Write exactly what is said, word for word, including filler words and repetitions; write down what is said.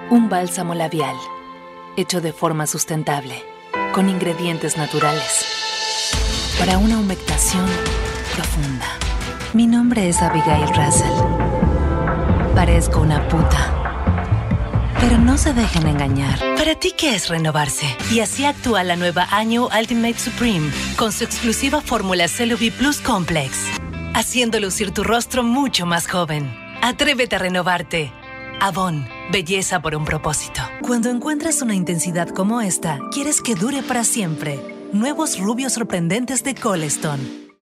Un bálsamo labial, hecho de forma sustentable, con ingredientes naturales, para una humectación profunda. Mi nombre es Abigail Russell. Parezco una puta, pero no se dejen engañar. ¿Para ti qué es renovarse? Y así actúa la nueva Año Ultimate Supreme, con su exclusiva fórmula Celo-V Plus Complex, haciendo lucir tu rostro mucho más joven. Atrévete a renovarte. Avon, belleza por un propósito. Cuando encuentras una intensidad como esta, quieres que dure para siempre. Nuevos rubios sorprendentes de Colestone.